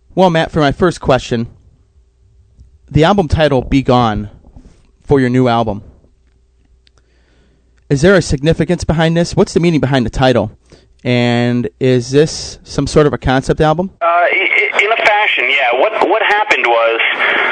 Well, Matt, for my first question, the album title, Be Gone, for your new album, is there a significance behind this? What's the meaning behind the title? And is this some sort of a concept album? In a fashion, yeah. What happened was,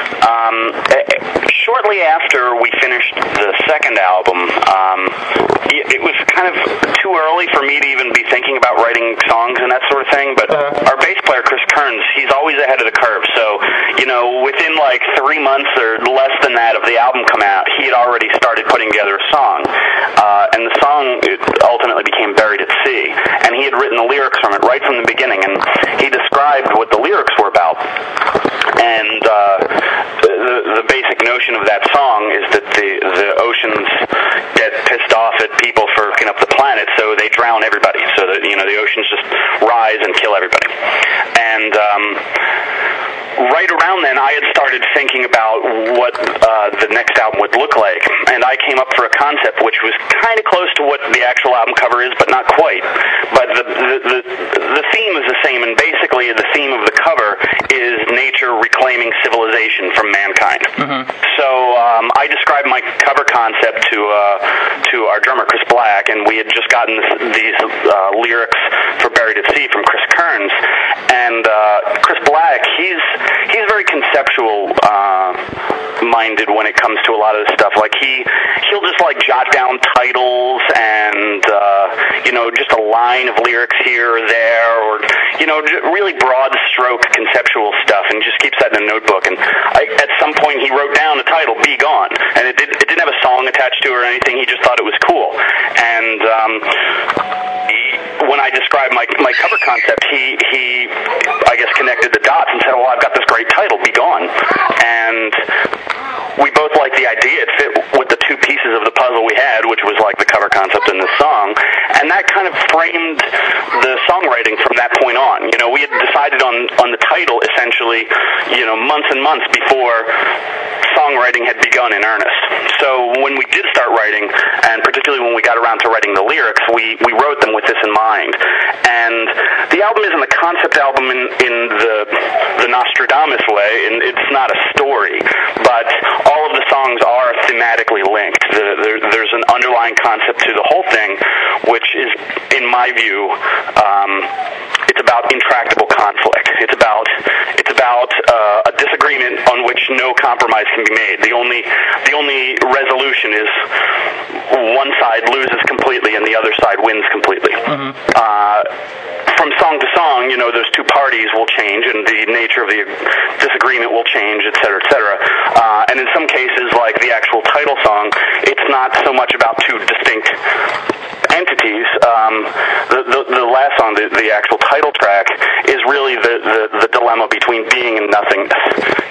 shortly after we finished the second album, it was kind of too early for me to even be thinking about writing songs and that sort of thing, but our bass player, Chris Kearns, he's always ahead of the curve, so, within like 3 months or less than that of the album come out, he had already started putting together a song, and the song ultimately became Buried at Sea, and he had written the lyrics from it right from the beginning, and he described what the lyrics were about, and the basic notion of that song is that the oceans get pissed off at people for fucking up the planet, so they drown everybody, so that, the oceans just rise and kill everybody. And right around then, I had started thinking about what the next album would look like, and I came up for a concept which was kind of close to what the actual album cover is, but not quite. But the theme is the same, and basically the theme of the cover is nature reclaiming civilization from mankind. Mm-hmm. So I described my cover concept to our drummer Chris Black, and we had just gotten these lyrics for Buried at Sea from Chris Kearns, and Chris Black, he's very conceptual minded when it comes to a lot of this stuff. Like he'll just like jot down titles and just a line of lyrics here or there, or really broad stroke conceptual stuff, and just keeps that in a notebook. And at some point he wrote down the title Be Gone, and it didn't have a song attached to it or anything. He just thought it was cool. And when I described my cover concept, he I guess connected the dots and said, "Well, I've got this great title, Be Gone." And we both liked the idea. It fit with the two pieces of the puzzle we had, which was like the cover concept and the song. And that kind of framed the songwriting from that point on. We had decided on the title essentially, months and months before songwriting had begun in earnest. So when we did start writing, and particularly when we got around to writing the lyrics, we wrote them with this in mind. And the album isn't a concept album in the Nostradamus way, and it's not a story, but all of the songs are thematically linked. There's an underlying concept to the whole thing, which is, in my view, it's about intractable conflict. It's about a disagreement on which no compromise can be made. The only resolution is one side loses completely and the other side wins completely. Mm-hmm. From song to song, those two parties will change and the nature of the disagreement will change, et cetera, et cetera. And in some cases, like the actual title song, it's not so much about two distinct entities. The last song, the actual title track, is really the dilemma between being and nothingness.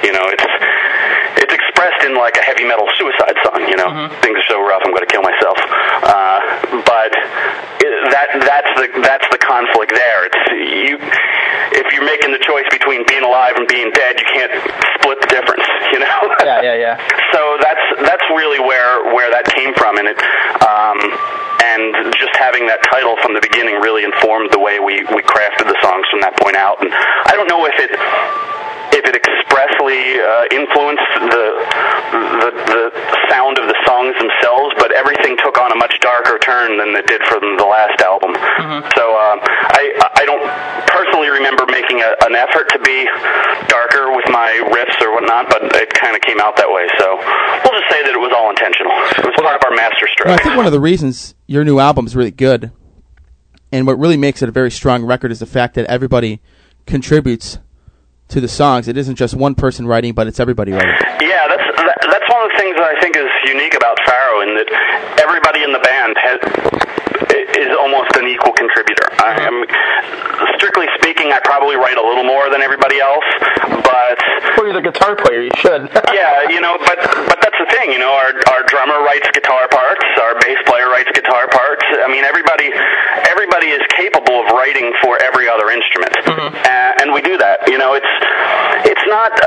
It's expressed in like a heavy metal suicide song. Mm-hmm. Things are so rough, I'm going to kill myself. But that's the conflict there. If you're making the choice between being alive and being dead, you can't split the difference. Yeah. So that's really where that came from, and and just having that title from the beginning really informed the way we crafted the songs from that point out. And I don't know if it expressly influenced the sound of the songs themselves, but everything took on a much darker turn than it did from the last album. Mm-hmm. So I don't personally remember making an effort to be darker with my riffs or whatnot, but it kind of came out that way. So we'll just say that it was all intentional. It was part of our masterstroke. Well, I think one of the reasons your new album is really good, and what really makes it a very strong record, is the fact that everybody contributes to the songs. It isn't just one person writing, but it's everybody writing. Yeah, that's one of the things that I think is unique about Pharaoh, in that everybody in the band is almost an equal contributor. Strictly speaking, I probably write a little more than everybody else, but... Well, you're the guitar player, you should. Yeah, but that's the thing, our drummer writes guitar parts, our bass player writes guitar parts. I mean, everybody is capable of writing for every other instrument, mm-hmm. And we do that. It's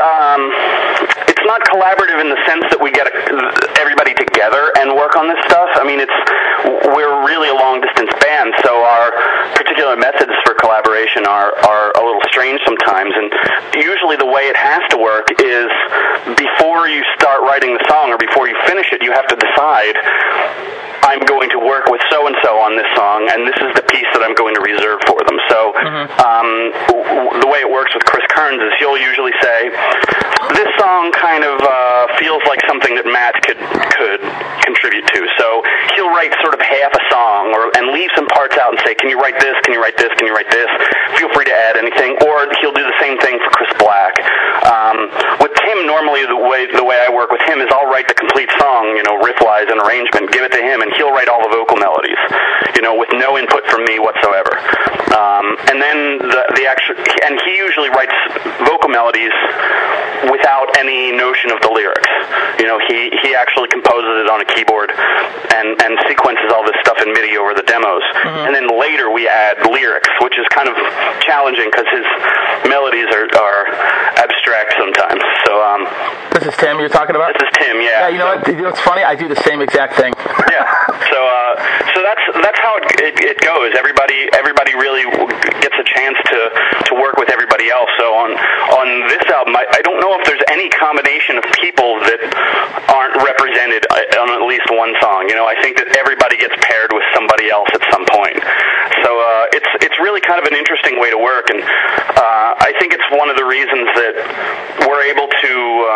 not collaborative in the sense that we get everybody together and work on this stuff. I mean, we're really a long-distance band, so our particular methods for collaboration are a little strange sometimes. times, and usually the way it has to work is before you start writing the song or before you finish it, you have to decide, I'm going to work with so-and-so on this song, and this is the piece that I'm going to reserve for them. So the way it works with Chris Kearns is he'll usually say, this song kind of feels like something that Matt could contribute to. So he'll write sort of half a song and leave some parts out and say, can you write this, can you write this, can you write this? Feel free to add anything. Or he'll do the same thing for Chris Black. With Tim, normally the way I work with him is I'll write the complete song, riff-wise and arrangement, give it to him, and he'll write all the vocal melodies, with no input from me whatsoever. And then and he usually writes vocal melodies without any notion of the lyrics. He actually composes it on a keyboard and sequences all this stuff in MIDI over the demos. And then later we add lyrics, which is kind of challenging because his melodies are abstract sometimes. So this is Tim you're talking about? This is Tim, yeah. Yeah, you know what's funny? I do the same exact thing. Yeah. So that's how it goes. Everybody really gets a chance to work with everybody else. So on this album, I don't know if there's any combination of people that aren't represented on at least one song. I think that everybody gets paired with somebody else at some point. So it's really kind of an interesting way to work, and I think it's one of the reasons that we're able to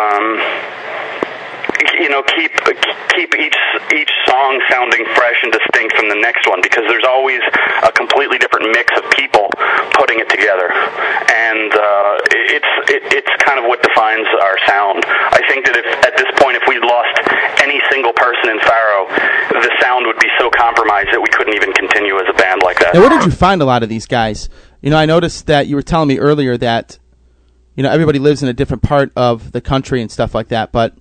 keep each song sounding fresh and distinct from the next one, because there's always a completely different mix of people putting it together, and it's kind of what defines our sound. I think that at this point, if we'd lost any single person in Pharaoh, the sound would be so compromised that we couldn't even continue as a band like that. Now, where did you find a lot of these guys? I noticed that you were telling me earlier that everybody lives in a different part of the country and stuff like that, but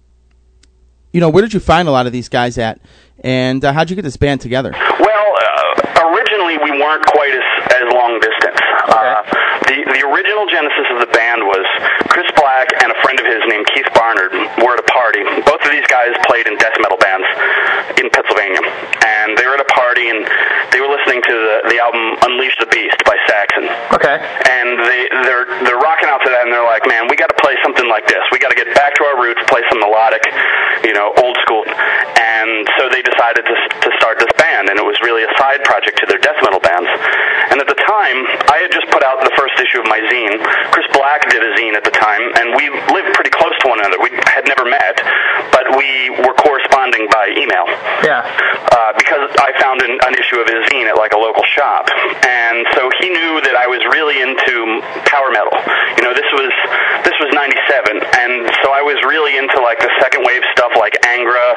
where did you find a lot of these guys at, and how'd you get this band together? Well, originally we weren't quite as long distance. Okay. The original genesis of the band was Chris Black and a friend of his named Keith Barnard were at a party. Both of these guys played in death metal bands in Pennsylvania, and they were at a party and they were listening to the album Unleash the Beast by Saxon. Okay. And they're rocking out to that, and they're like, man, we got to play something like this. We got to get back to our roots, play some melodic, old school. And so they decided to start this band, and it was really a side project to their death metal bands. And at the time, I had just put out the first issue of my zine. Chris Black did a zine at the time, and we lived pretty close to one another. We had never met, but we were corresponding by email. Yeah. Because I found an issue of his zine at like a local shop, and so he knew that I was really into power metal. This was 97, and so I was really into like the second wave stuff like Angra,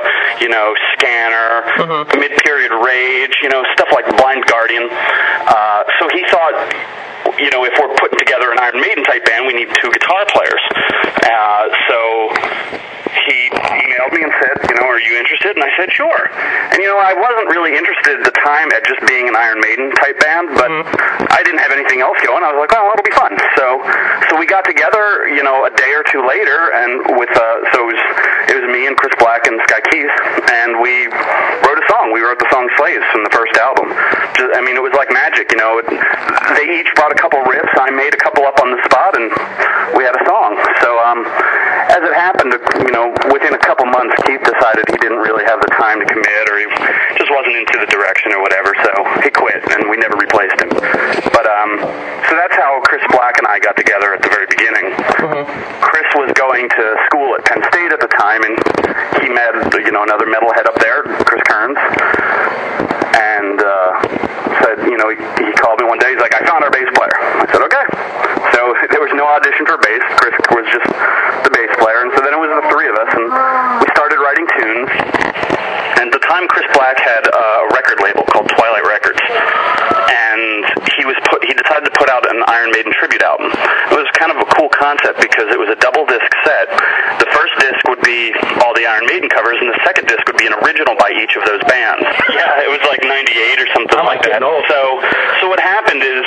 Scanner, mid-period Rage, stuff like Blind Guardian. So he thought, if we're putting together an Iron Maiden type band, we need 2 guitar players. So he emailed me and said, are you interested? And I said, sure. And, I wasn't really interested at the time at just being an Iron Maiden type band, but I didn't have anything else going. I was like, well, it'll be fun. So we got together, a day or two later, and it was me and Chris Black and Sky Keith, and we wrote a song. We wrote the song Slaves from the first album. It was like magic, They each brought a couple riffs. I made a couple up on the spot, and we had a song. So as it happened, within a couple months, Keith decided he didn't really have the time to commit, or he just wasn't into the direction or whatever, so he quit, and we never replaced him. But so that's how Chris Black and I got together at the very beginning. Chris was going to school at Penn State at the time, and he met another metalhead up there, Chris Kearns, and said, he called me one day. He's like, I found our bass player. I said, okay. So there was no audition for bass. Chris was just the bass player, and so then it was the 3 of us, and we started writing tunes. And at the time, Chris Black had a record label called Twilight Records, and he decided to put out an Iron Maiden tribute album. It was kind of a cool concept because it was a double disc set. The first disc would be all the Iron Maiden covers, and the second disc would be an original by each of those bands. Yeah, it was like 98 or something like that. So what happened is,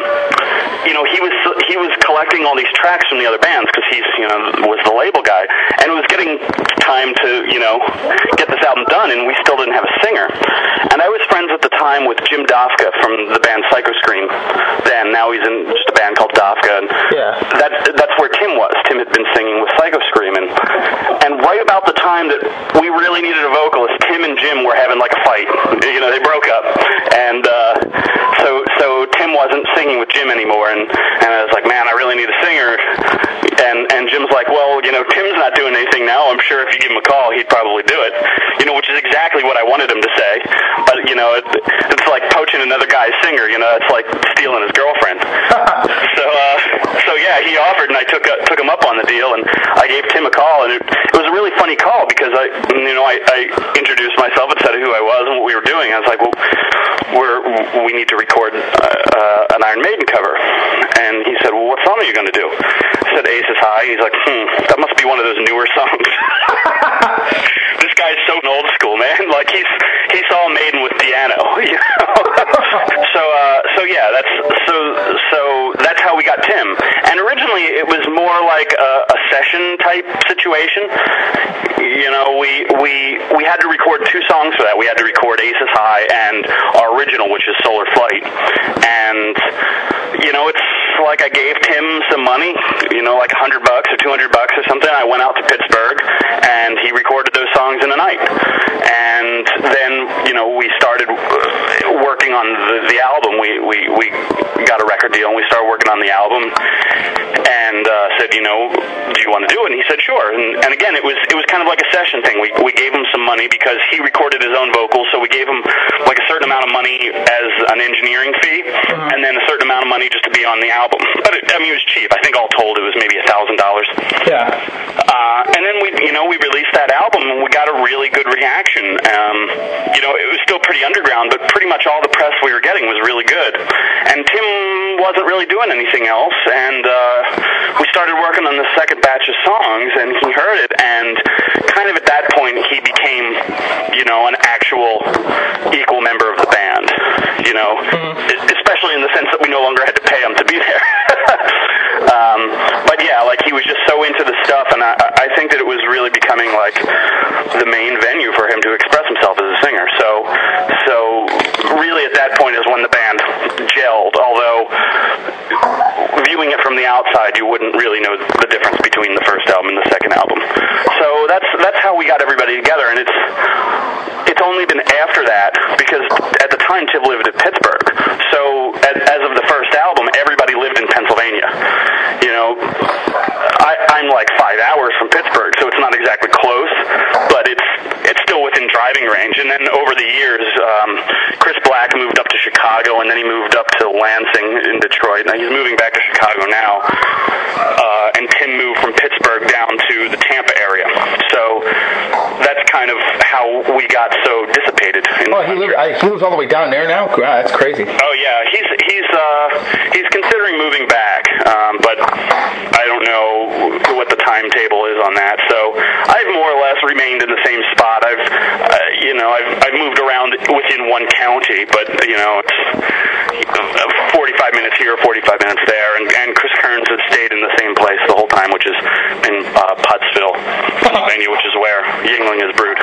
he was collecting all these tracks from the other bands because he's was the label guy, and it was getting time to get this album done, and we still didn't have a singer. And I was friends at the time with Jim Dafka from the band Psycho Scream. Now he's in just a band called Dafka, and Tim's not doing anything now. I'm sure if you give him a call, he'd probably do it. Which is exactly what I wanted him to say. But, it's like poaching another guy's singer. It's like stealing his girlfriend. So yeah, he offered, and I took him up on the deal, and I gave Tim a call, and it was a really funny call because I introduced myself and said who I was and what we were doing. I was like, well, we need to record an Iron Maiden cover. And he said, well, what song are you going to do? I said, Aces High. He's like, that must be one of those newer songs. This guy's so old school, man. Like, he saw Maiden with piano, So yeah, that's how we got Tim. And originally it was more like a session type situation. We had to record 2 songs for that. We had to record Aces High and our original, which is Solar Flight. And it's like I gave Tim some money, like $100 or $200 or something. I went out to Pittsburgh and he recorded those songs in a night. And then, we started working on the album. We got a record deal and we started working on the album and said, do you want to do it? And he said, sure. And again, it was kind of like a session thing. We gave him some money because he recorded his own vocals, so we gave him like a certain amount of money as an engineering fee, and then a certain amount of money just to be on the album. But it was cheap. I think all told it was maybe $1,000. Yeah. And then we released that album and we got a really good reaction. It was still pretty underground, but pretty much all the press we were getting was really good. And Tim wasn't really doing anything else, and we started working on the second batch of songs, and he heard it, and kind of at that point he became, an actual equal member of the band, especially in the sense that we no longer had to pay him to be there. But yeah, like he was just so into the stuff, and I think that it was really becoming like the main venue for him to express himself as a singer. So really at that point is when the band gelled, although viewing it from the outside you wouldn't really know the difference between the first album and the second album. So that's how we got everybody together, and it's only been after that, because at the time Tim lived in Pittsburgh, so as of the first album everybody lived in Pennsylvania. I'm like 5 hours from Pittsburgh, so it's not exactly close, but it's still within driving range. And then over the years, Chris Black moved up to Chicago, and then he moved up to Lansing in Detroit. Now he's moving back to Chicago now, and Tim moved from Pittsburgh down to the Tampa area. So that's kind of how we got so dissipated. He lives all the way down there now? Wow, that's crazy. Oh yeah, he's considering moving back, but I don't know what the timetable is on that. So I've more or less remained in the same spot. I've moved around within one county, but it's 45 minutes here, 45 minutes there, and Chris Kearns has stayed in the same place the whole time, which is in Pottsville, Pennsylvania, which is where Yingling is brewed.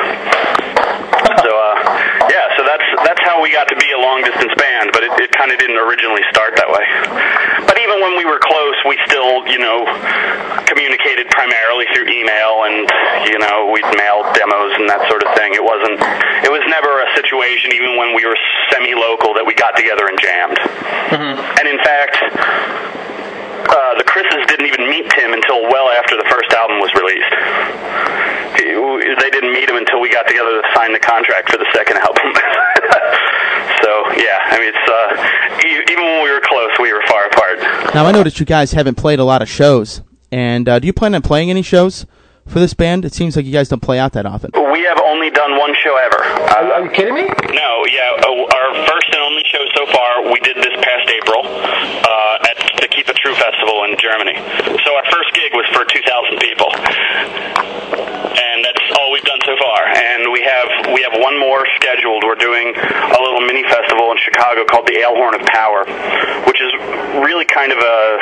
So that's how we got to be a long distance band, but it kind of didn't originally start that way. But even when we were close, we still communicated primarily through email, and we'd mail demos and that sort of thing. It was never a situation, even when we were semi-local, that we got together and jammed. And in fact, the Chris's didn't even meet Tim until well after the first album was released. They didn't meet him until we got together to sign the contract for the second album. So yeah, it's even when we were close, we were far apart. Now I noticed you guys haven't played a lot of shows, and do you plan on playing any shows for this band? It seems like you guys don't play out that often. We have only done one show ever. Are you kidding me? No, yeah. Our first and only show so far we did this past April at the Keep It True Festival in Germany. So our first gig was for 2,000 people. And that's all we've done so far. And we have one more scheduled. We're doing a little mini festival in Chicago called the Alehorn of Power, which is really kind of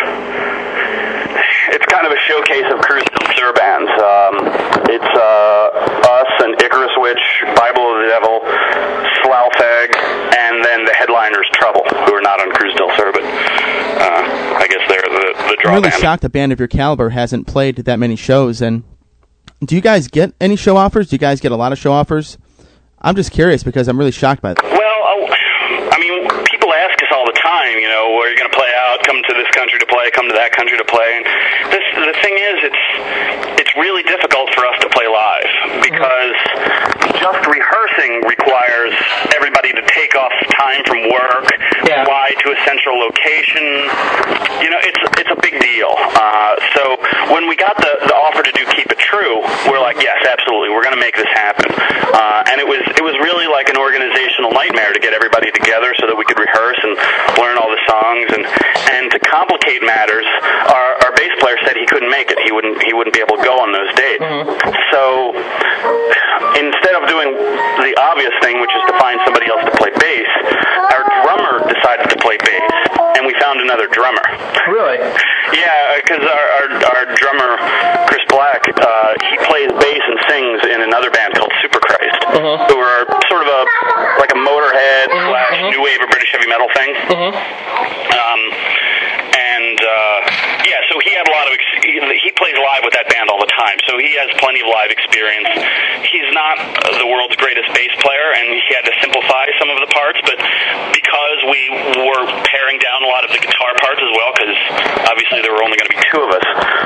a showcase of Cruz del Sur bands. It's us and Icarus Witch, Bible of the Devil, Sloutfag, and then the headliners Trouble, who are not on Cruz del Sur, but I guess they're the draw I'm really band. shocked a band of your caliber hasn't played that many shows. And do you guys get any show offers? Do you guys get a lot of show offers? I'm just curious because I'm really shocked by that. Well, people ask us all the time, where are you going to play out? Come to this country to play, come to that country to play. And the thing is, it's really difficult for us to play live because just rehearsing requires everybody to take off time from work, fly to a central location. You know, it's a big deal. So when we got the offer to do Keep It True, we're like, yes, absolutely, we're going to make this happen. And it was really like an organizational nightmare to get everybody together so that we could rehearse and learn all the songs. And to complicate matters, our bass player said he couldn't make it. He wouldn't be able to go on those dates. So instead of doing the obvious thing, which is to find somebody else to play bass, our drummer decided to play bass, and we found another drummer. Really? Yeah, because our drummer, Chris Black, he plays bass and sings in another band called Superchrist, who are sort of like a Motorhead / new wave of British heavy metal thing. So he had a lot of he plays live with that band all the time, so he has plenty of live experience. He's not the world's greatest bass player, and he had to simplify some of the parts, but because we were paring down a lot of the guitar parts as well, because obviously there were only going to be two of us,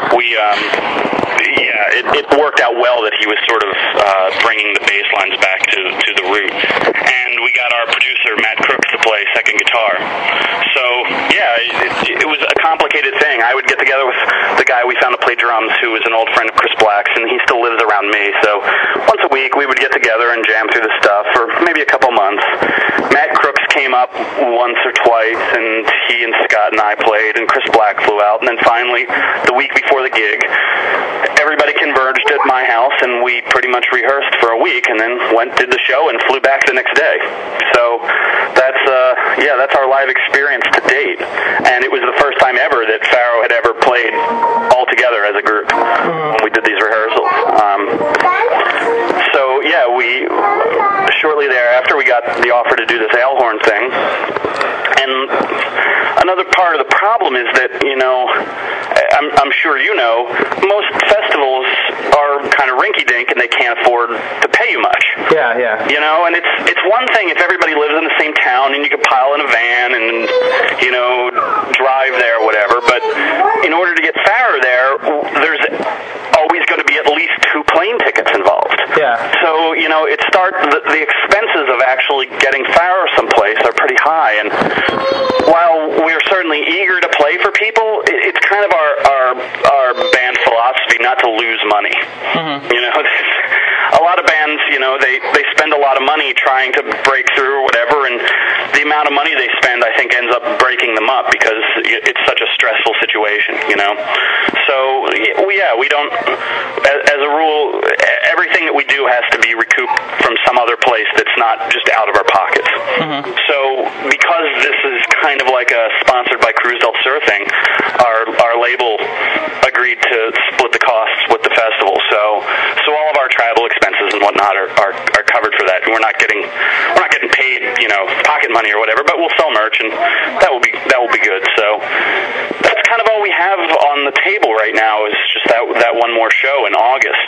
it worked out well that he was sort of bringing the bass lines back to the root. And we got our producer, Matt Crooks, to play second guitar. So, it was a complicated thing. I would get together with the guy we found to play drums, who was an old friend of Chris Black's, and he still lives around me. So once a week, we would get together and jam through the stuff for maybe a couple months. Matt Crooks came up once or twice, and he and Scott and I played, and Chris Black flew out. And then finally, the week before the gig, everybody converged at my house, and we pretty much rehearsed for a week, and then did the show and flew back the next day. So that's our live experience to date. And it was the first time ever that Pharaoh had ever played all together as a group when we did these rehearsals. We shortly thereafter we got the offer to do this Alehorn thing. And another part of the problem is that, I'm sure you know, most festivals are kind of rinky-dink and they can't afford to pay you much. Yeah. And it's one thing if everybody lives in the same town and you could pile in a van and, drive there or whatever, but in order to get Pharaoh there, there's always going to be at least 2 plane tickets involved. Yeah. So, the expenses of actually getting Pharaoh someplace are pretty high, and while we're certainly eager to play for people, it's kind of our band philosophy not to lose money. A lot of bands, they spend a lot of money trying to break through or whatever, and the amount of money they spend, I think, ends up breaking them up because it's such a stressful situation, So, we don't, as a rule, everything that we do has to be recouped from some other place that's not just out of our pockets. So, because this is kind of like a sponsored by Cruz del Sur thing, our label agreed to split the costs with the festival. So all of our travel expenses and whatnot are covered for that. We're not getting paid, pocket money or whatever, but we'll sell merch, and that will be good. So that's kind of all we have on the table right now is just that one more show in August.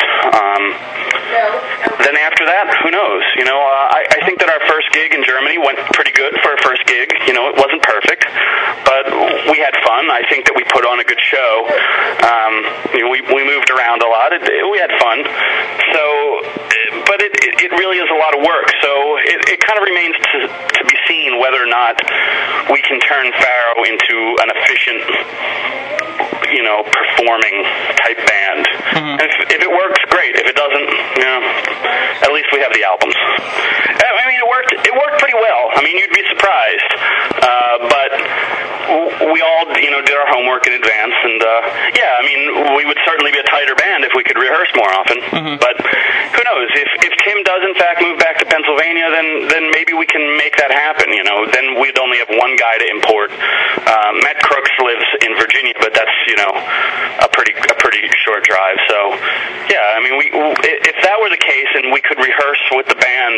Then after that, who knows? I think that our first gig in Germany went pretty good for a first gig. It wasn't perfect, but we had fun. I think that we put on a good show. We moved around a lot. We had fun. So, but it really is a lot of work. So it kind of remains to be seen whether or not we can turn Pharaoh into an efficient, performing type band. And if it works, great. If it doesn't, at least we have the albums. I mean, it worked pretty well. I mean, you'd be surprised. But we all, did our homework in advance, and we would certainly be a tighter band if we could rehearse more often. But who knows? If Tim does in fact move back to Pennsylvania, then maybe we can make that happen. Then we'd only have one guy to import. Matt Crooks lives in Virginia, but that's a pretty short drive. So if that were the case and we could rehearse with the band,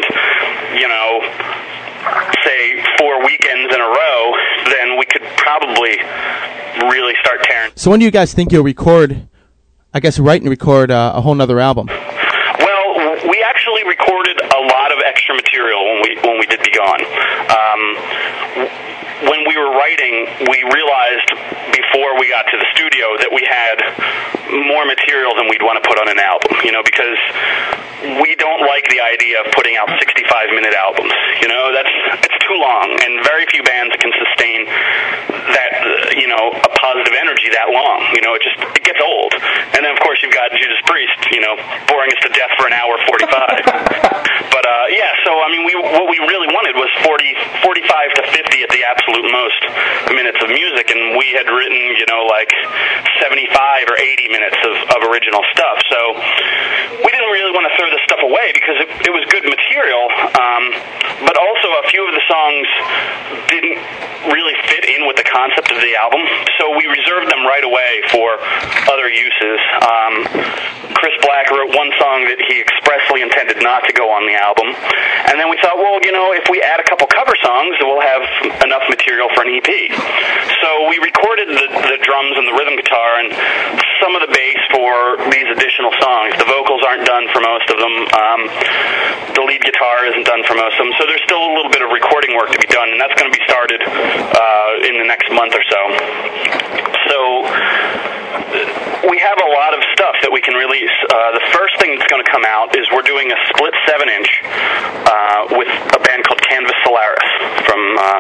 say 4 weekends in a row, then we could probably really start tearing. So when do you guys think you'll write and record a whole nother album? Well, we actually recorded a lot of extra material when we did Be Gone. When we were writing, we realized before we got to the studio that we had more material than we'd want to put on an album, because we don't like the idea of putting out 65-minute albums. It's too long, and very few bands can sustain that, a positive energy that long. It gets old. And then, of course, you've got Judas Priest, boring us to death for an hour 45. But, so, what we really wanted was 45 to 50 at the absolute most minutes of music, and we had written, 75 or 80 minutes of original stuff. So we didn't really want to throw this stuff away because it was good material, but also a few of the songs didn't really fit in with the concept of the album, so we reserved them right away for other uses. Chris Black wrote one song that he expressly intended not to go on the album, and then we thought, well, if we add a couple cover songs, we'll have enough material for an EP. So we recorded the drums and the rhythm guitar and some of the bass for these additional songs. The vocals aren't done for most of them. The lead guitar isn't done for most of them, so there's still a little bit of recording work to be done, and that's going to be started in the next month or so. So we have a lot of stuff that we can release. The first thing that's going to come out is we're doing a split 7-inch with a band called Canvas Solaris from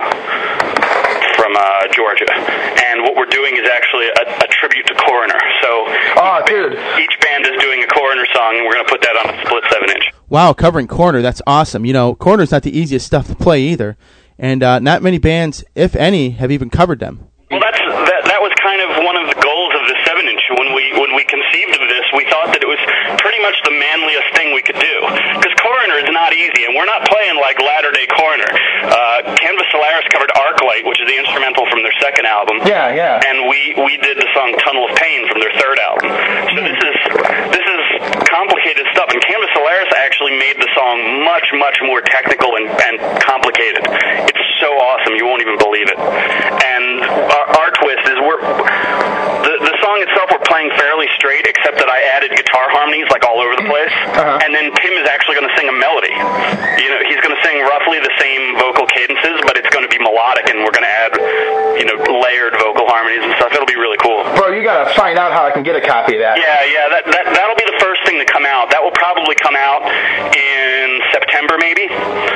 Georgia, and what we're doing is actually a tribute to Coroner. So each band is doing a Coroner song, and we're going to put that on a split 7-inch. Wow, covering Coroner, that's awesome. Coroner's not the easiest stuff to play either, and not many bands, if any, have even covered them. Well, that was kind of one of the goals of the 7-inch. When we conceived of this, we thought that it was pretty much the manliest thing we could do, because Coroner is not easy, and we're not playing like latter-day Coroner. Canvas Solaris covered Arclight, which is the instrumental from their second album. Yeah. And we did the song Tunnel of Pain from their third album. So this is complicated stuff, and Canvas Solaris actually made the song much, much more technical and complicated. It's so awesome, you won't even believe it. And our twist is the song itself we're playing fairly straight, except that I added guitar harmonies like all over the place, and then Tim is actually going to sing a melody. He's going to sing roughly the same vocal cadences, but it's going to be melodic, and we're going to add layered vocal harmonies and stuff. It'll be really cool. Bro, you got to find out how I can get a copy of that. Yeah, that'll be the first thing to come out. That will probably come out in September, maybe.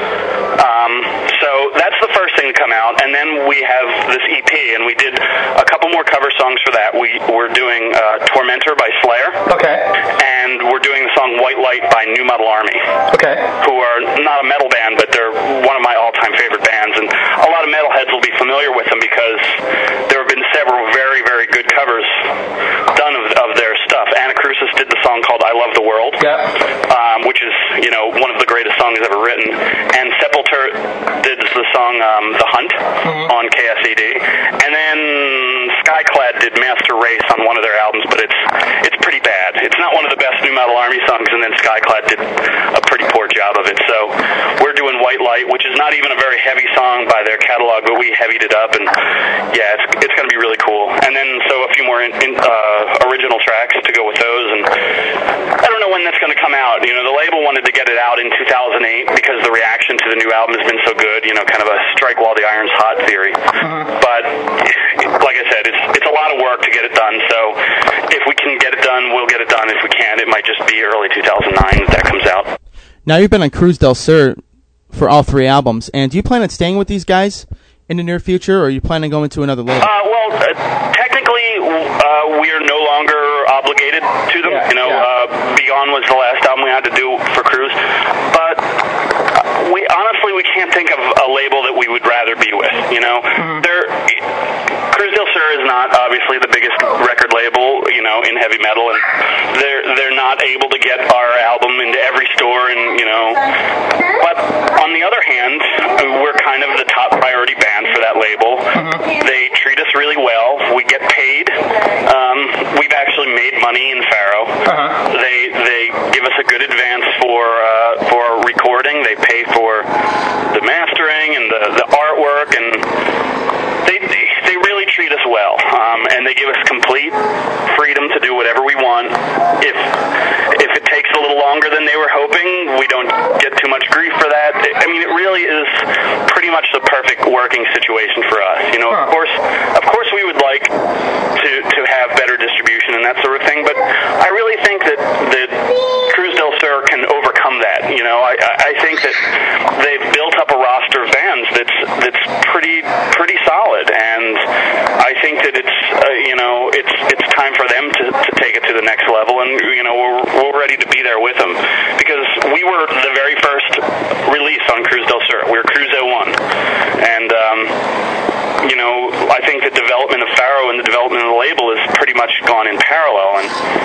So that's the first thing to come out, and then we have this EP, and we did a couple more cover songs for that. We're doing Tormentor by Slayer. Okay. And we're doing the song White Light by New Model Army. Okay. Who are not a metal band, but they're one of my all-time favorite bands, and a lot of metalheads will be familiar with them because there have been several very, very good covers done of their stuff. Anacrusis did the song called I Love the World, which is, one of the greatest songs ever written. And Sepultura did the song The Hunt on KSED. And then Skyclad did Master Race on one of their albums, but it's pretty bad. It's not one of the best New Model Army songs, and then Skyclad did a pretty poor job of it. So we're doing White Light, which is not even a very heavy song by their catalog, but we heavied it up, and it's going to be really cool. And then a few more original tracks to go with those, and I don't know when that's going to come out. The label wanted to get it out in 2008 because the reaction to the new album has been so good, kind of a strike while the iron's hot theory. But like I said, it's a lot of work to get it done, so if we can get it done, we'll get it done. If we can't, it might just be early 2009 that comes out. Now, you've been on Cruz del Sur for all 3 albums, and do you plan on staying with these guys in the near future, or are you planning on going to another label? Technically, we are no longer obligated to them. Beyond was the last album we had to do for Cruz, but we can't think of a label that we would rather be with. Cruz del Sur is not obviously the biggest record label, in heavy metal, and they're not able to get our album into every store, and But on the other hand, we're kind of the top priority band for that label. They treat us really well. We get paid. We've actually made money in Faro. They give us a good advance for recording. They pay for the mastering and the artwork, and they really treat us well, and they give us complete freedom to do whatever we want. If it takes a little longer longer than they were hoping. We don't get too much grief for that. I mean, it really is pretty much the perfect working situation for us. You know, of course, we would like to have better distribution and that sort of thing, but I really think that Cruz del Sur can overcome that. You know, I think that they've built up a roster of bands that's pretty solid, and I think that it's time for them to take it to the next level, and you know, we're ready to be there with them, because we were the very first release on Cruz del Sur. We were Cruzo 1, and you know, I think the development of Pharaoh and the development of the label has pretty much gone in parallel,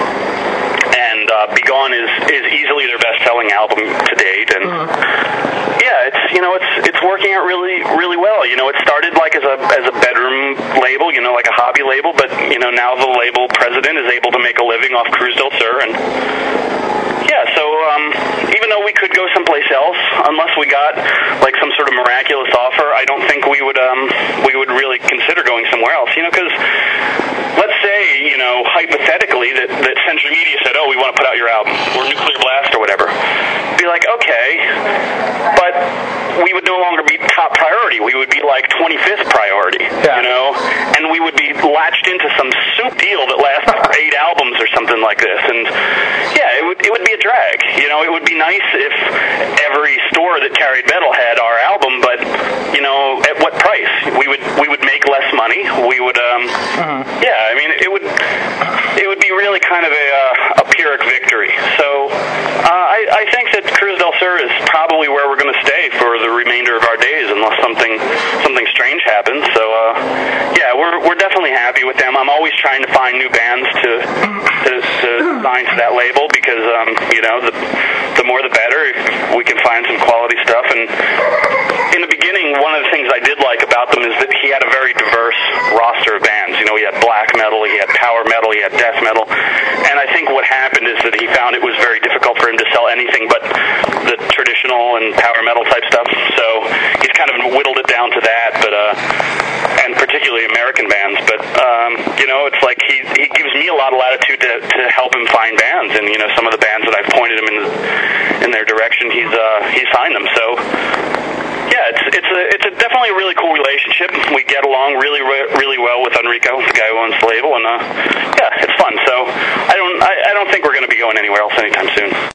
and Be Gone is easily their best-selling album to date, and yeah, it's working out really well. You know, it started like as a bedroom label, you know, like a hobby label, but you know, now the label president is able to make a living off Cruz del Sur, and yeah, so even though we could go someplace else, unless we got like some sort of miraculous offer, I don't think we would really consider going somewhere else. You know, because let's say, you know, hypothetically that Century Media said, "Oh, we want to put out your album," or Nuclear Blast or whatever. Be like, okay, but we would no longer be top priority. We would be like 25th priority, you know, and we would be latched into some soup deal that lasts 8 albums or something like this. And yeah, it would be a drag. You know, it would be nice if every store that carried metal had our album, but you know, at what price? We would make less money. We would, yeah, I mean, it would be really kind of a Pyrrhic victory. So I think that Cruz del Sur is probably where we're going to stay for the remainder of our days, unless something strange happens. So yeah, we're definitely happy with them. I'm always trying to find new bands to sign to that label, because you know, the more the better. If we can find some quality stuff. And in the beginning, one of the things I did like about them is that he had a very diverse roster of bands. You know, he had black metal, he had power metal, he had death metal, and I think what happened is that he found it was very difficult for him to sell anything but the traditional and power metal type stuff. So he's kind of whittled it down to that, but and particularly American bands. But you know, it's like he gives me a lot of latitude to help him find bands, and you know, some of the bands that I've pointed him in their direction, he's signed them. So yeah, it's definitely a really cool relationship. We get along really well with Enrico, the guy who owns the label, and yeah, it's fun. So I don't think we're going to be going anywhere else anytime soon.